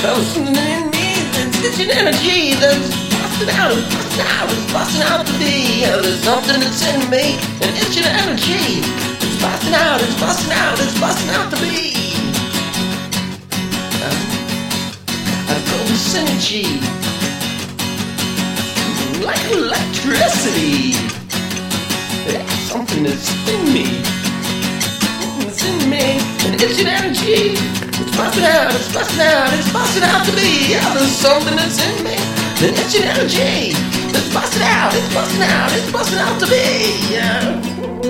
There's something in me that's itching energy that's busting out, it's busting out to be. There's something that's in me, an itching energy that's busting out, it's busting out, it's busting out to be. I feel this energy like electricity. There's something that's in me. It's in me, an itching energy. It's busting out, it's busting out, it's busting out to be. Yeah, there's something that's in me, an itching energy. It's busting out, it's busting out, it's busting out to be. Yeah.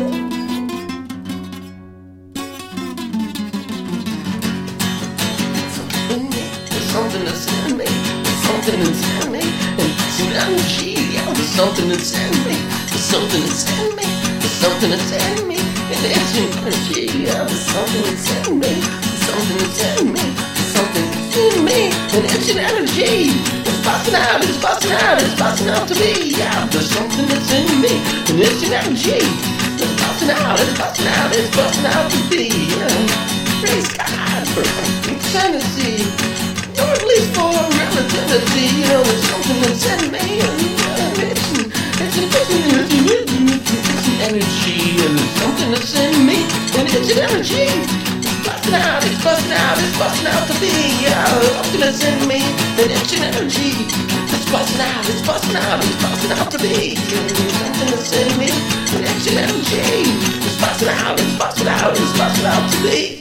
There's something that's in me, there's something that's in me, and it's an energy. Yeah, there's something that's in me, there's something that's in me, there's something that's in me, and it's an energy. Yeah, there's something that's in me, there's something that's in me, there's something that's in me, and it's an energy. It's busting out, it's busting out, it's busting out to be. Yeah, there's something that's in me, and it's an energy. It's busting out, it's busting out, it's busting out to be. Yeah. Praise God for insanity, or at least for relativity. You know, there's something that's in me, and it's an energy, and there's something that's in me, and it's an energy. It's busting out, it's busting out, it's busting out to be. Something that's in me, and it's an energy. It's busting out, it's busting out, it's busting out to be. Something that's in me, and it's an energy. It's busting out, it's busting out, it's busting out to be.